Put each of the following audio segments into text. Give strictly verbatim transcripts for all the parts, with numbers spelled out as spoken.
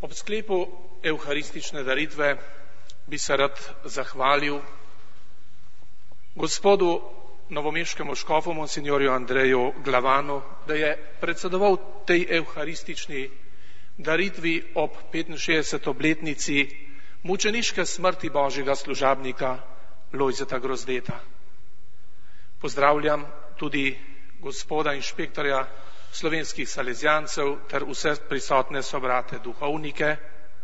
Ob sklepu evharistične daritve bi se rad zahvalil gospodu novomeškemu škofu monsinjorju Andreju Glavanu, da je predsedoval tej evharistični daritvi ob petinšestdeseti obletnici mučeniške smrti božjega služabnika Lojzeta Grozdeta. Pozdravljam tudi gospoda inšpektorja slovenskih salezjancev ter vse prisotne sobrate duhovnike.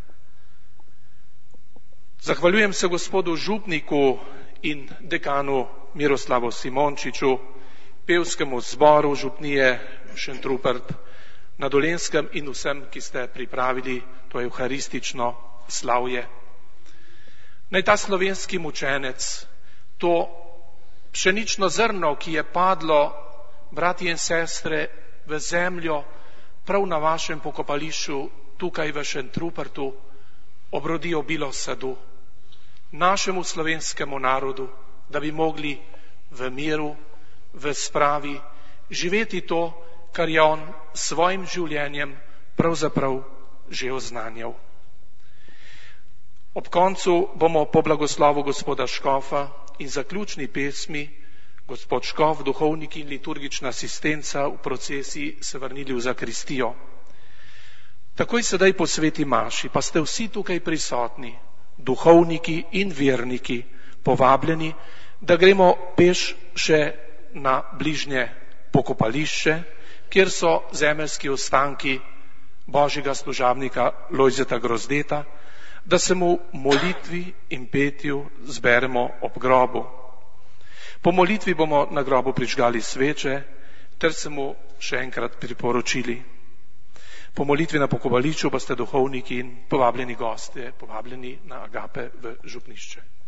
Zahvaljujem se gospodu župniku in dekanu Miroslavu Simončiču, pevskemu zboru župnije Šentrupert na Dolenjskem in vsem, ki ste pripravili to evharistično slavje. Naj ta slovenski mučenec, to pšenično zrno, ki je padlo, bratje in sestre, v zemljo, prav na vašem pokopališču, tukaj v Šentrupertu, obrodi obilo sadu, našemu slovenskemu narodu, da bi mogli v miru, v spravi živeti to, kar je on s svojim življenjem pravzaprav že oznanjal. Ob koncu bomo po blagoslovu gospoda škofa in zaključni pesmi gospod škof, duhovnik in liturgična asistenca v procesiji se vrnili v zakristijo. Takoj sedaj po sveti maši pa ste vsi tukaj prisotni, duhovniki in verniki, povabljeni, da gremo peš še na bližnje pokopališče, kjer so zemeljski ostanki božjega služabnika Lojzeta Grozdeta, da se mu molitvi in petju zberemo ob grobu. Po molitvi bomo na grobu prižgali sveče ter se mu še enkrat priporočili. Po molitvi na pokopališču pa ste duhovniki in povabljeni gostje, povabljeni na agape v župnišče.